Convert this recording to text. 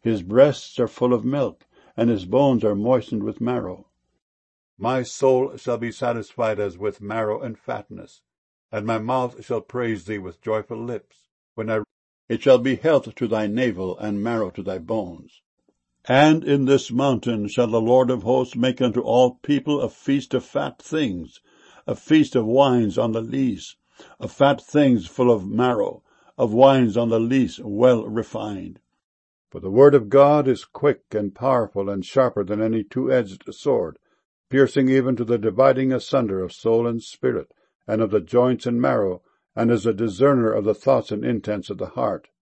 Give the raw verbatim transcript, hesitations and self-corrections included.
His breasts are full of milk, and his bones are moistened with marrow. My soul shall be satisfied as with marrow and fatness, and my mouth shall praise thee with joyful lips. When I It shall be health to thy navel, and marrow to thy bones. And in this mountain shall the Lord of hosts make unto all people a feast of fat things, a feast of wines on the lees, of fat things full of marrow, of wines on the lees well refined. For the word of God is quick and powerful and sharper than any two-edged sword, piercing even to the dividing asunder of soul and spirit, and of the joints and marrow, and is a discerner of the thoughts and intents of the heart.